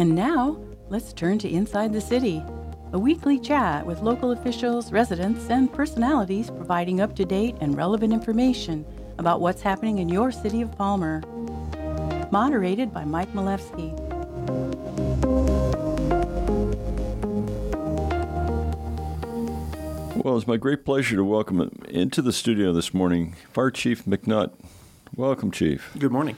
And now, let's turn to Inside the City, a weekly chat with local officials, residents, and personalities providing up-to-date and relevant information about what's happening in your city of Palmer. Moderated by Mike Malevsky. Well, it's my great pleasure to welcome into the studio this morning Fire Chief McNutt. Welcome, Chief. Good morning.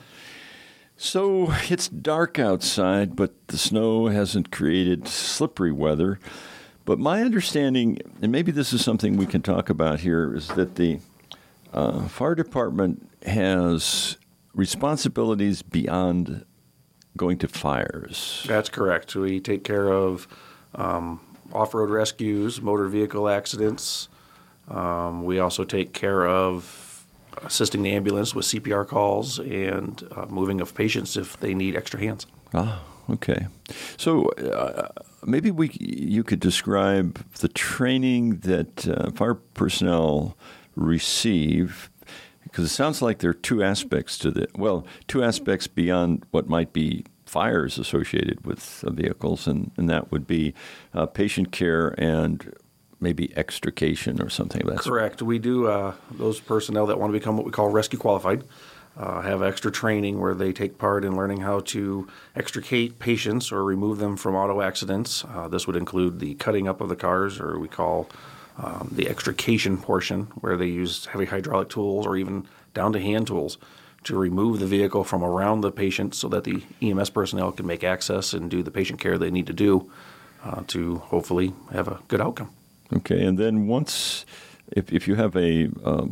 So it's dark outside, but the snow hasn't created slippery weather. But my understanding, and maybe this is something we can talk about here, is that the fire department has responsibilities beyond going to fires. That's correct. We take care of off-road rescues, motor vehicle accidents. We also take care of assisting the ambulance with CPR calls and moving of patients if they need extra hands. Ah, okay. So maybe you could describe the training that fire personnel receive, because it sounds like there are two aspects beyond what might be fires associated with vehicles, and that would be patient care and maybe extrication or something of that sort. Correct. We do, those personnel that want to become what we call rescue qualified have extra training where they take part in learning how to extricate patients or remove them from auto accidents. This would include the cutting up of the cars, or we call the extrication portion, where they use heavy hydraulic tools or even down to hand tools to remove the vehicle from around the patient so that the EMS personnel can make access and do the patient care they need to do to hopefully have a good outcome. Okay, and then once, if you have a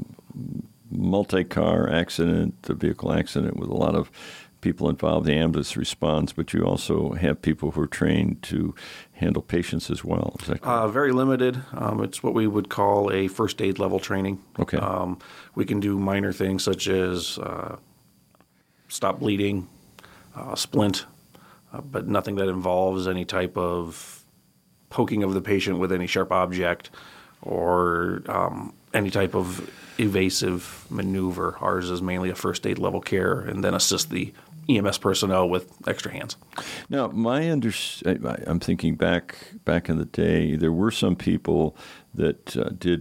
multi-car accident, a vehicle accident with a lot of people involved, the ambulance responds, but you also have people who are trained to handle patients as well. Is that correct? Very limited. It's what we would call a first aid level training. Okay. We can do minor things such as stop bleeding, splint, but nothing that involves any type of poking of the patient with any sharp object or any type of evasive maneuver. Ours is mainly a first aid level care and then assist the EMS personnel with extra hands. Now, I'm thinking back in the day, there were some people that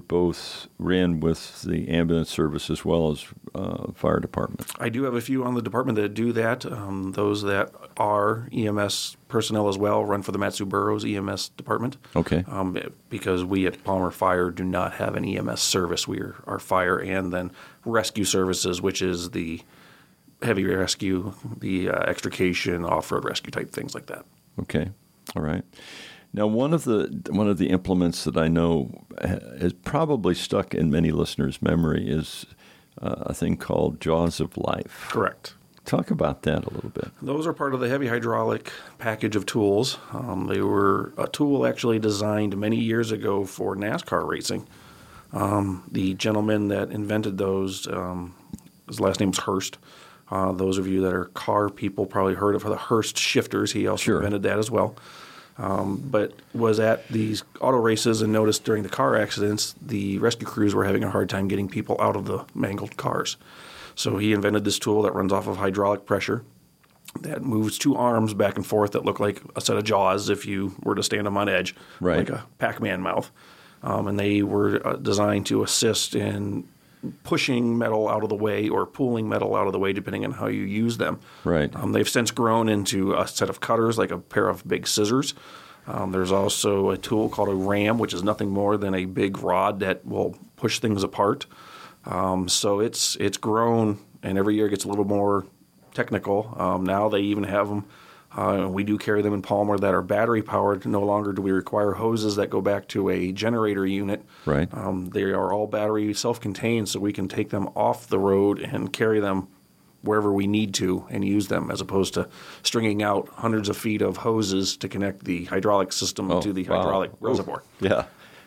ran with the ambulance service as well as fire department. I do have a few on the department that do that. Those that are EMS personnel as well run for the Matsu Boroughs EMS department. Okay. Because we at Palmer Fire do not have an EMS service. We are fire and then rescue services, which is the heavy rescue, the extrication, off-road rescue type things like that. Okay. All right. Now, one of the implements that I know is probably stuck in many listeners' memory is a thing called Jaws of Life. Correct. Talk about that a little bit. Those are part of the heavy hydraulic package of tools. They were a tool actually designed many years ago for NASCAR racing. The gentleman that invented those, his last name was Hurst. Those of you that are car people probably heard of the Hurst shifters. He also invented that as well. But was at these auto races and noticed during the car accidents, the rescue crews were having a hard time getting people out of the mangled cars. So he invented this tool that runs off of hydraulic pressure that moves two arms back and forth that look like a set of jaws if you were to stand them on edge, like a Pac-Man mouth. And they were designed to assist in pushing metal out of the way or pulling metal out of the way, depending on how you use them. Right. They've since grown into a set of cutters, like a pair of big scissors. There's also a tool called a ram, which is nothing more than a big rod that will push things apart. So it's grown, and every year it gets a little more technical. Now they even have them. We do carry them in Palmer that are battery powered. No longer do we require hoses that go back to a generator unit. Right. They are all battery self-contained, so we can take them off the road and carry them wherever we need to and use them, as opposed to stringing out hundreds of feet of hoses to connect the hydraulic system to the hydraulic reservoir. Yeah.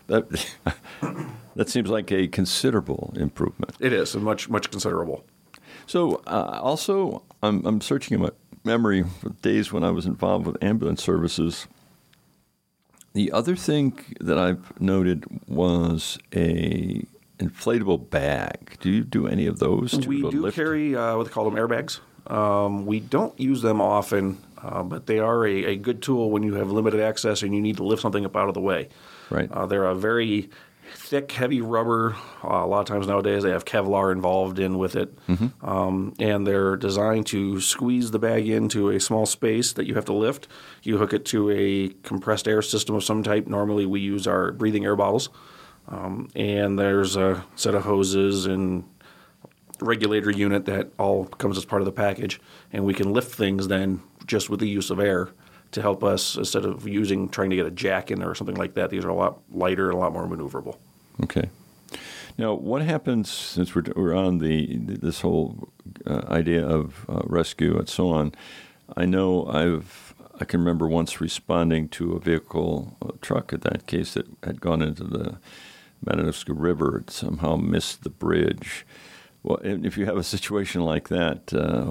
That seems like a considerable improvement. It is, much considerable. So also, I'm searching in my memory for days when I was involved with ambulance services. The other thing that I've noted was inflatable bag. Do you do any of those? We do carry what they call them airbags. We don't use them often, but they are a good tool when you have limited access and you need to lift something up out of the way. Right. They're a very thick, heavy rubber. A lot of times nowadays they have Kevlar involved in with it. And they're designed to squeeze the bag into a small space that you have to lift. You hook it to a compressed air system of some type. Normally we use our breathing air bottles. And there's a set of hoses and regulator unit that all comes as part of the package. And we can lift things then just with the use of air to help us instead of trying to get a jack in there or something like that. These are a lot lighter and a lot more maneuverable. Okay. Now, what happens since we're on this whole idea of rescue and so on? I know I can remember once responding to a vehicle, a truck in that case, that had gone into the Matanuska River. It somehow missed the bridge. Well, if you have a situation like that,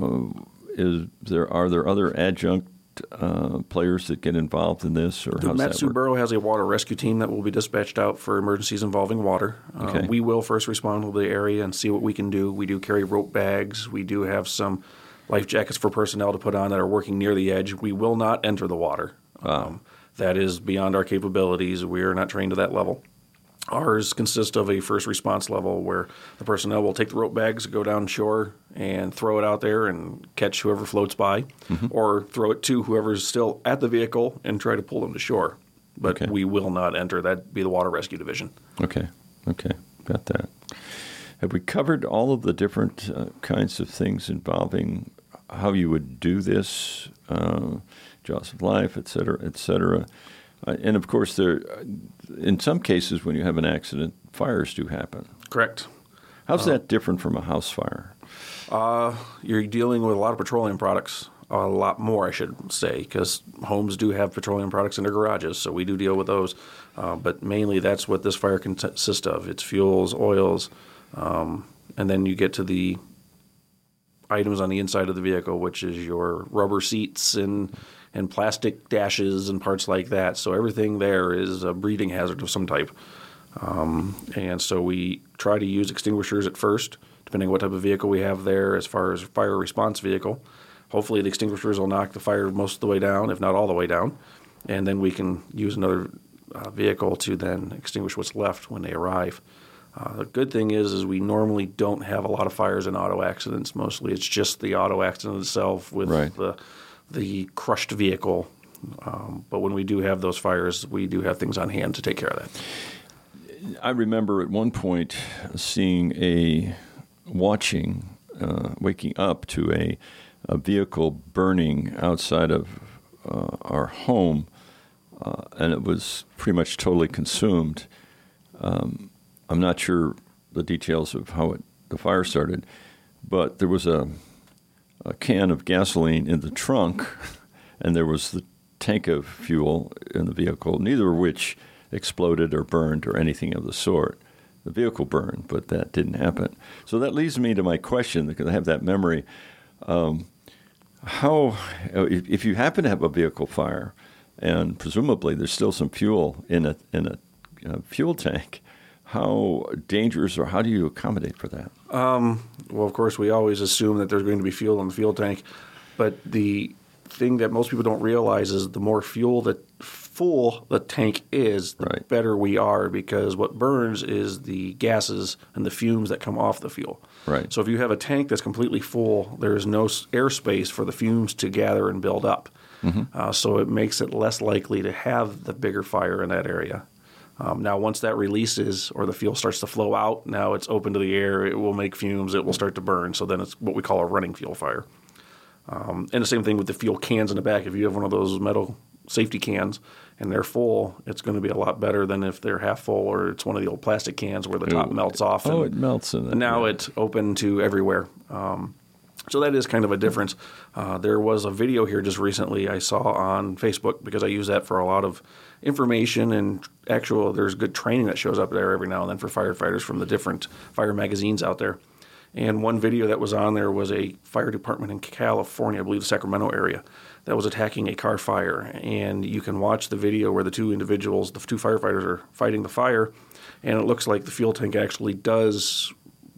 are there other adjunct players that get involved in this, or the Mat-Su Borough has a water rescue team that will be dispatched out for emergencies involving water. Okay. We will first respond to the area and see what we can do. We do carry rope bags. We do have some life jackets for personnel to put on that are working near the edge. We will not enter the water. That is beyond our capabilities. We are not trained to that level. Ours consists of a first response level where the personnel will take the rope bags, go down shore, and throw it out there and catch whoever floats by, or throw it to whoever's still at the vehicle and try to pull them to shore. But we will not enter. That'd be the Water Rescue Division. Okay. Got that. Have we covered all of the different kinds of things involving how you would do this, jaws of life, et cetera, et cetera? And, of course, in some cases when you have an accident, fires do happen. Correct. How's that different from a house fire? You're dealing with a lot of petroleum products, a lot more, I should say, because homes do have petroleum products in their garages, so we do deal with those. But mainly that's what this fire consists of. It's fuels, oils, and then you get to the items on the inside of the vehicle, which is your rubber seats and plastic dashes and parts like that. So everything there is a breathing hazard of some type. And so we try to use extinguishers at first, depending on what type of vehicle we have there as far as fire response vehicle. Hopefully the extinguishers will knock the fire most of the way down, if not all the way down. And then we can use another vehicle to then extinguish what's left when they arrive. The good thing is we normally don't have a lot of fires in auto accidents. Mostly it's just the auto accident itself with the crushed vehicle. But when we do have those fires, we do have things on hand to take care of that. I remember at one point waking up to a vehicle burning outside of our home, and it was pretty much totally consumed. I'm not sure the details of how the fire started, but there was a can of gasoline in the trunk, and there was the tank of fuel in the vehicle, neither of which exploded or burned or anything of the sort. The vehicle burned, but that didn't happen. So that leads me to my question, because I have that memory. If you happen to have a vehicle fire, and presumably there's still some fuel in a fuel tank, how dangerous or how do you accommodate for that? Well, of course, we always assume that there's going to be fuel in the fuel tank, but the thing that most people don't realize is the more full the tank is, the better we are, because what burns is the gases and the fumes that come off the fuel. Right. So if you have a tank that's completely full, there's no airspace for the fumes to gather and build up. So it makes it less likely to have the bigger fire in that area. Now, once that releases or the fuel starts to flow out, now it's open to the air, it will make fumes, it will start to burn. So then it's what we call a running fuel fire. And the same thing with the fuel cans in the back. If you have one of those metal safety cans and they're full, it's going to be a lot better than if they're half full or it's one of the old plastic cans where the top melts off. It melts in it. And now it's open to everywhere. So that is kind of a difference. There was a video here just recently I saw on Facebook, because I use that for a lot of information and there's good training that shows up there every now and then for firefighters from the different fire magazines out there. And one video that was on there was a fire department in California, I believe the Sacramento area, that was attacking a car fire. And you can watch the video where the two firefighters are fighting the fire, and it looks like the fuel tank actually does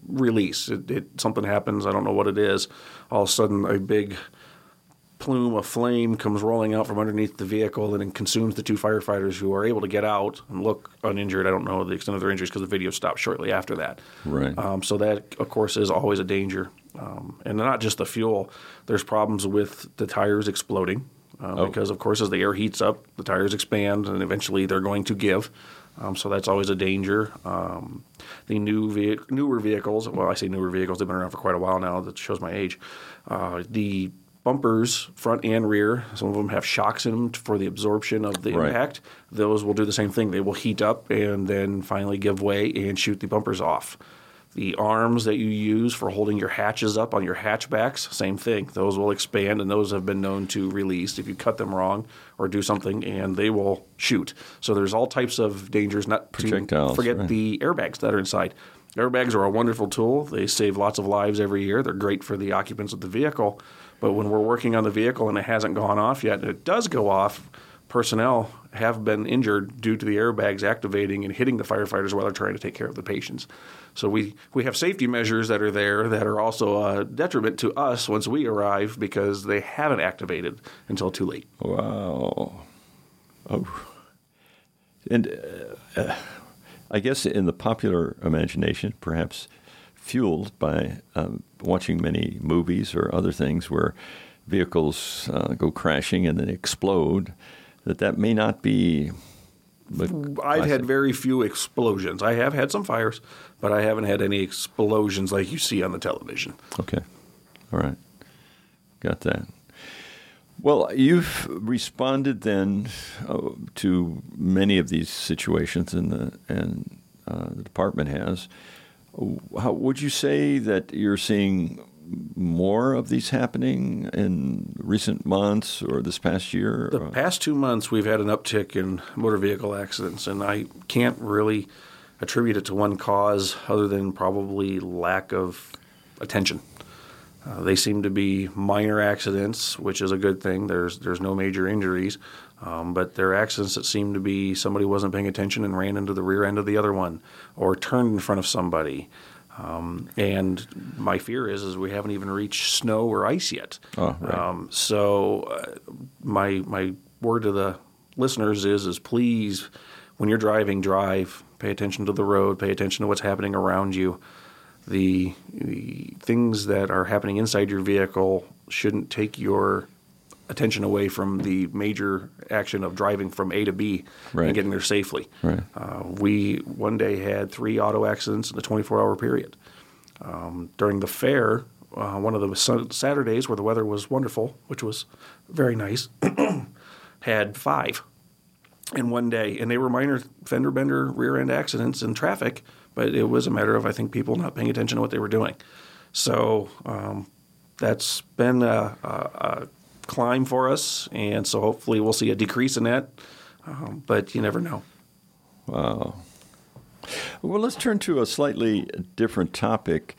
release. Something happens, I don't know what it is. All of a sudden, a big plume of flame comes rolling out from underneath the vehicle and it consumes the two firefighters who are able to get out and look uninjured. I don't know the extent of their injuries because the video stopped shortly after that. Right. So that, of course, is always a danger. And not just the fuel. There's problems with the tires exploding because, of course, as the air heats up, the tires expand and eventually they're going to give. So that's always a danger. The newer vehicles, well, I say newer vehicles, they've been around for quite a while now. That shows my age. The bumpers, front and rear, some of them have shocks in them for the absorption of the impact. Those will do the same thing. They will heat up and then finally give way and shoot the bumpers off. The arms that you use for holding your hatches up on your hatchbacks, same thing. Those will expand, and those have been known to release if you cut them wrong or do something, and they will shoot. So there's all types of dangers, not to forget the airbags that are inside. Airbags are a wonderful tool. They save lots of lives every year. They're great for the occupants of the vehicle. But when we're working on the vehicle and it hasn't gone off yet, and it does go off, personnel have been injured due to the airbags activating and hitting the firefighters while they're trying to take care of the patients. So we have safety measures that are there that are also a detriment to us once we arrive because they haven't activated until too late. Wow. Oh. And I guess in the popular imagination, perhaps fueled by watching many movies or other things where vehicles go crashing and then explode, that may not be. I've had very few explosions. I have had some fires, but I haven't had any explosions like you see on the television. Okay. All right. Got that. Well, you've responded then to many of these situations, and the department has. How would you say that you're seeing more of these happening in recent months or this past year? The past 2 months, we've had an uptick in motor vehicle accidents, and I can't really attribute it to one cause other than probably lack of attention. They seem to be minor accidents, which is a good thing. There's no major injuries, but they're accidents that seem to be somebody wasn't paying attention and ran into the rear end of the other one or turned in front of somebody. And my fear is we haven't even reached snow or ice yet. Oh, right. So my word to the listeners is please, when you're driving, drive. Pay attention to the road. Pay attention to what's happening around you. The things that are happening inside your vehicle shouldn't take your attention away from the major action of driving from A to B and getting there safely. Right. We one day had 3 auto accidents in a 24-hour period. During the fair, one of the Saturdays where the weather was wonderful, which was very nice, had 5 in one day. And they were minor fender bender rear end accidents in traffic, but it was a matter of, I think, people not paying attention to what they were doing. So that's been a climb for us, and so hopefully we'll see a decrease in that, but you never know. Wow. Well, let's turn to a slightly different topic.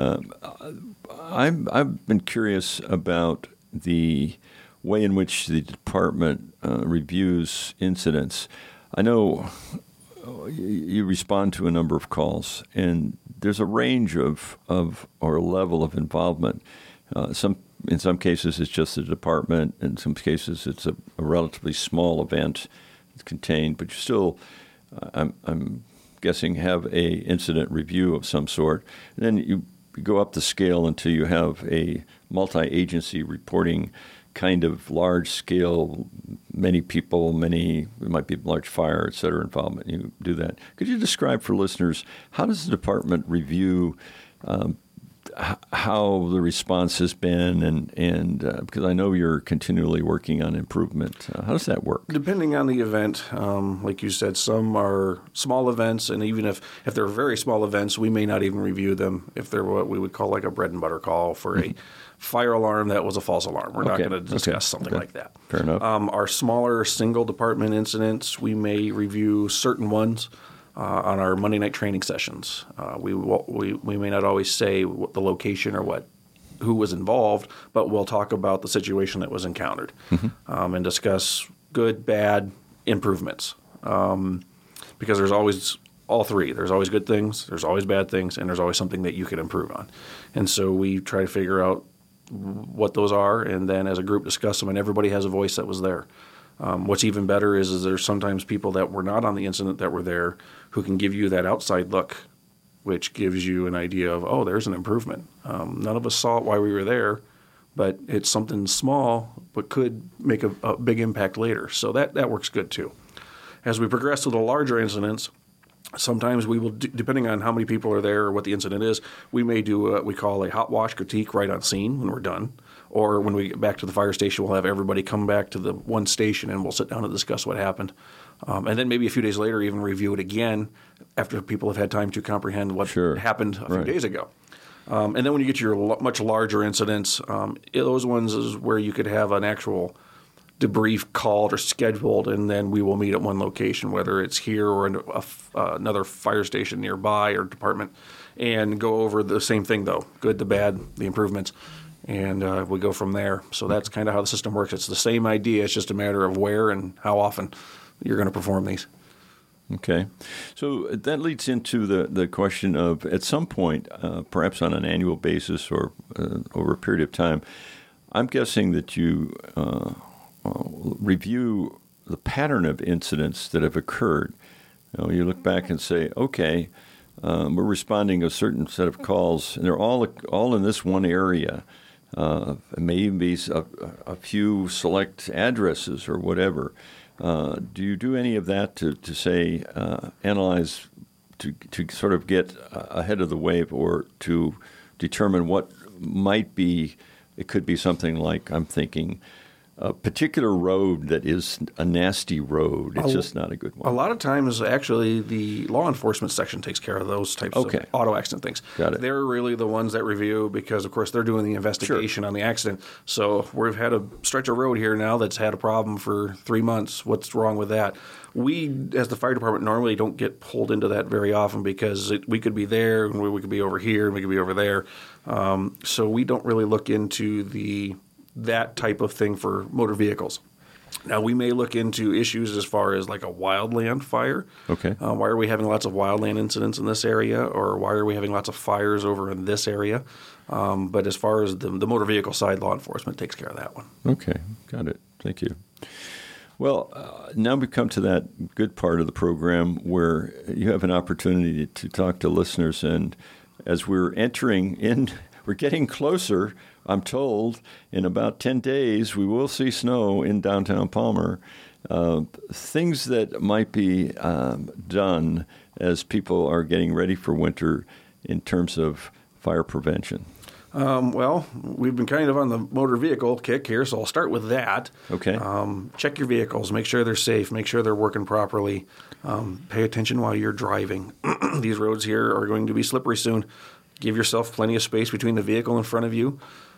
I've been curious about the way in which the department reviews incidents. I know you respond to a number of calls, and there's a range of or level of involvement. In some cases, it's just the department. In some cases, it's a relatively small event that's contained, but you still, I'm guessing, have a incident review of some sort. And then you go up the scale until you have a multi-agency reporting kind of large-scale, many people, it might be large fire, et cetera, involvement. You do that. Could you describe for listeners, how does the department review how the response has been, and because I know you're continually working on improvement. How does that work? Depending on the event, like you said, some are small events, and even if they're very small events, we may not even review them if they're what we would call like a bread and butter call for a fire alarm that was a false alarm. We're not going to discuss something like that. Fair enough. Our smaller single department incidents, we may review certain ones. On our Monday night training sessions, we may not always say what the location or who was involved, but we'll talk about the situation that was encountered and discuss good, bad improvements. Because there's always all three. There's always good things, there's always bad things, and there's always something that you can improve on. And so we try to figure out what those are, and then as a group discuss them, and everybody has a voice that was there. What's even better is there's sometimes people that were not on the incident that were there who can give you that outside look, which gives you an idea of, oh, there's an improvement. None of us saw it while we were there, but it's something small but could make a big impact later. So that works good too. As we progress to the larger incidents, sometimes we will, depending on how many people are there or what the incident is, we may do what we call a hot wash critique right on scene when we're done. Or when we get back to the fire station, we'll have everybody come back to the one station and we'll sit down and discuss what happened. And then maybe a few days later even review it again after people have had time to comprehend what happened a few days ago. And then when you get to your much larger incidents, those ones is where you could have an actual debrief called or scheduled, and then we will meet at one location, whether it's here or another fire station nearby or department, and go over the same thing though, good, the bad, the improvements, and we go from there. So that's kind of how the system works. It's the same idea. It's just a matter of where and how often you're going to perform these. Okay. So that leads into the question of, at some point, perhaps on an annual basis or over a period of time, I'm guessing that you review the pattern of incidents that have occurred. You look back and say, okay, we're responding to a certain set of calls, and they're all in this one area. It may even be a few select addresses or whatever. Do you do any of that to say, analyze, to sort of get ahead of the wave, or to determine what might be? It could be something like, I'm thinking, a particular road that is a nasty road. It's just not a good one. A lot of times, actually, the law enforcement section takes care of those types of auto accident things. Got it. They're really the ones that review because, of course, they're doing the investigation on the accident. So we've had a stretch of road here now that's had a problem for 3 months. What's wrong with that? We, as the fire department, normally don't get pulled into that very often because we could be there, and we could be over here, and we could be over there. So we don't really look into that type of thing for motor vehicles. Now, we may look into issues as far as like a wildland fire. Okay. Why are we having lots of wildland incidents in this area, or why are we having lots of fires over in this area? But as far as the motor vehicle side, law enforcement takes care of that one. Okay. Got it. Thank you. Well, now we come to that good part of the program where you have an opportunity to talk to listeners. And as we're entering in, we're getting closer. I'm told in about 10 days we will see snow in downtown Palmer. Things that might be done as people are getting ready for winter in terms of fire prevention. Well, we've been kind of on the motor vehicle kick here, so I'll start with that. Okay. Check your vehicles. Make sure they're safe. Make sure they're working properly. Pay attention while you're driving. These roads here are going to be slippery soon. Give yourself plenty of space between the vehicle in front of you.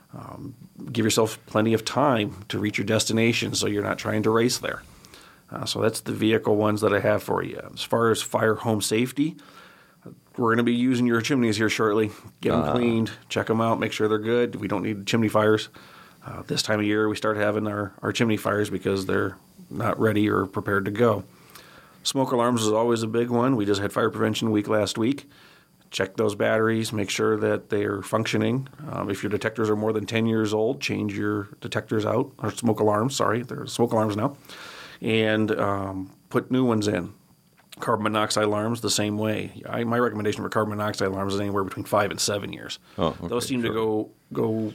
Give yourself plenty of time to reach your destination so you're not trying to race there. So that's the vehicle ones that I have for you. As far as fire home safety, we're going to be using your chimneys here shortly. Get them cleaned, check them out, make sure they're good. We don't need chimney fires. This time of year we start having our chimney fires because they're not ready or prepared to go. Smoke alarms is always a big one. We just had Fire Prevention Week last week. Check those batteries, make sure that they are functioning. If your detectors are more than 10 years old, change your detectors out, or smoke alarms, they're smoke alarms now, and put new ones in. Carbon monoxide alarms, the same way. My recommendation for carbon monoxide alarms is anywhere between 5 and 7 years. Oh, okay, those seem to go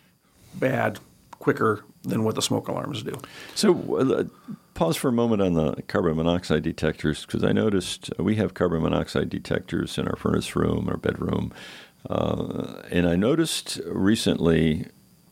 bad quicker than what the smoke alarms do. So pause for a moment on the carbon monoxide detectors, because I noticed we have carbon monoxide detectors in our furnace room, our bedroom, and I noticed recently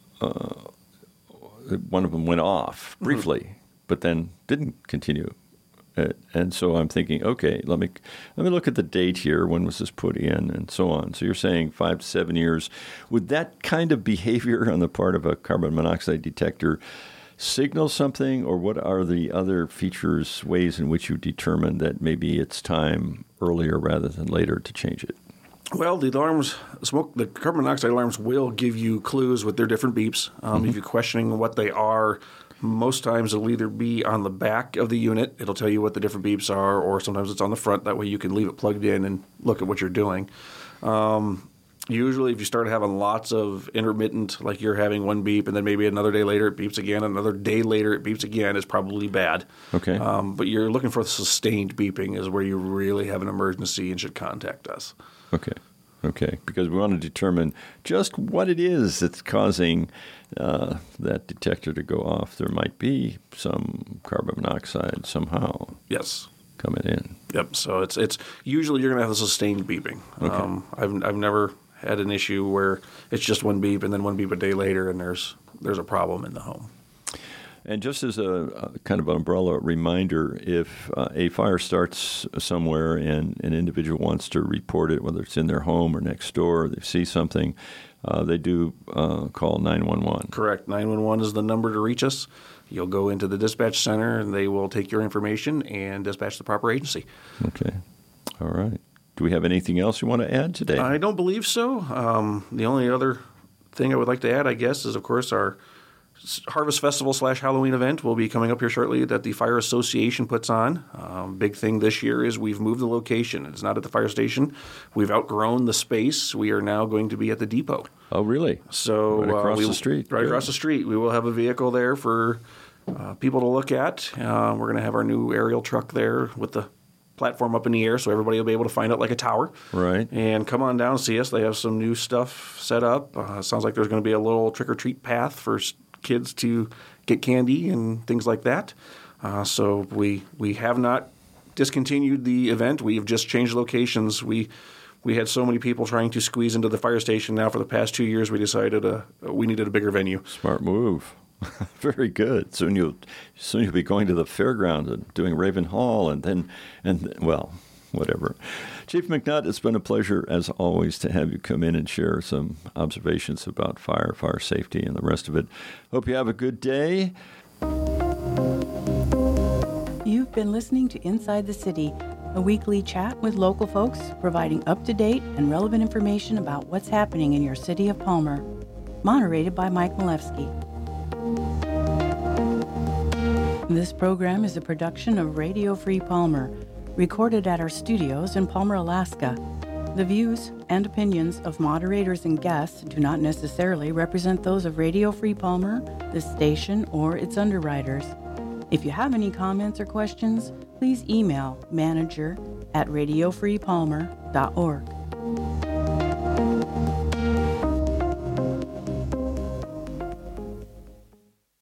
one of them went off briefly, but then didn't continue. And so I'm thinking, okay, let me look at the date here. When was this put in, and so on? So you're saying 5 to 7 years. Would that kind of behavior on the part of a carbon monoxide detector signal something, or what are the other features, ways in which you determine that maybe it's time earlier rather than later to change it? Well, the carbon monoxide alarms will give you clues with their different beeps. If you're questioning what they are, most times it'll either be on the back of the unit. It'll tell you what the different beeps are, or sometimes it's on the front. That way you can leave it plugged in and look at what you're doing. Usually if you start having lots of intermittent, like you're having one beep and then maybe another day later it beeps again, another day later it beeps again, it's probably bad. Okay. But you're looking for the sustained beeping is where you really have an emergency and should contact us. Okay, because we want to determine just what it is that's causing that detector to go off. There might be some carbon monoxide somehow. Yes. Coming in. Yep. So it's usually you're going to have a sustained beeping. Okay. I've never had an issue where it's just one beep and then one beep a day later and there's a problem in the home. And just as a kind of umbrella reminder, if a fire starts somewhere and an individual wants to report it, whether it's in their home or next door, or they see something, they do call 911. Correct. 911 is the number to reach us. You'll go into the dispatch center and they will take your information and dispatch the proper agency. Okay. All right. Do we have anything else you want to add today? I don't believe so. The only other thing I would like to add, I guess, is, of course, our Harvest Festival / Halloween event will be coming up here shortly that the Fire Association puts on. Big thing this year is we've moved the location. It's not at the fire station. We've outgrown the space. We are now going to be at the depot. Oh, really? So right across the street. Right across the street. We will have a vehicle there for people to look at. We're going to have our new aerial truck there with the platform up in the air so everybody will be able to find it like a tower. Right. And come on down and see us. They have some new stuff set up. Sounds like there's going to be a little trick-or-treat path for kids to get candy and things like that. So we have not discontinued the event. We have just changed locations. We had so many people trying to squeeze into the fire station. Now for the past 2 years, we decided we needed a bigger venue. Smart move. Very good. Soon you'll be going to the fairground and doing Raven Hall and well, whatever. Chief McNutt, it's been a pleasure as always to have you come in and share some observations about fire safety and the rest of it. Hope you have a good day. You've been listening to Inside the City, a weekly chat with local folks providing up-to-date and relevant information about what's happening in your city of Palmer. Moderated by Mike Malevsky. This program is a production of Radio Free Palmer, recorded at our studios in Palmer, Alaska. The views and opinions of moderators and guests do not necessarily represent those of Radio Free Palmer, the station, or its underwriters. If you have any comments or questions, please email manager@radiofreepalmer.org.